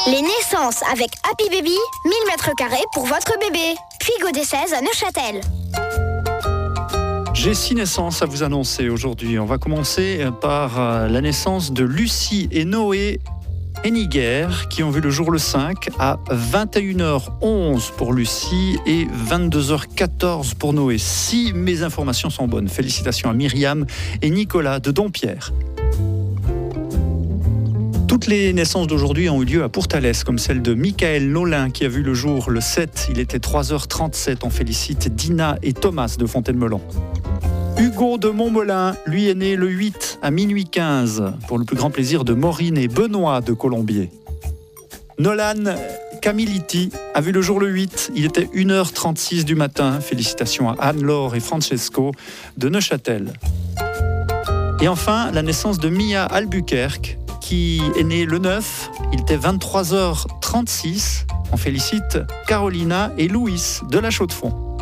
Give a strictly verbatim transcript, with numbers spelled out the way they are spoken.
Les naissances avec Happy Baby, mille mètres carrés pour votre bébé. Puy des seize à Neuchâtel. J'ai six naissances à vous annoncer aujourd'hui. On va commencer par la naissance de Lucie et Noé Henniger qui ont vu le jour le cinq à vingt et une heures onze pour Lucie et vingt-deux heures quatorze pour Noé. Si mes informations sont bonnes, félicitations à Myriam et Nicolas de Dompierre. Toutes les naissances d'aujourd'hui ont eu lieu à Pourtalès, comme celle de Michael Nolin qui a vu le jour le sept. Il était trois heures trente-sept. On félicite Dina et Thomas de Fontaine-Melon. Hugo de Montmelin, lui, est né le huit à minuit quinze, pour le plus grand plaisir de Maureen et Benoît de Colombier. Nolan Camiliti a vu le jour le huit. Il était une heure trente-six du matin. Félicitations à Anne-Laure et Francesco de Neuchâtel. Et enfin, la naissance de Mia Albuquerque, qui est né le neuf, il était vingt-trois heures trente-six. On félicite Carolina et Louis de La Chaux-de-Fonds.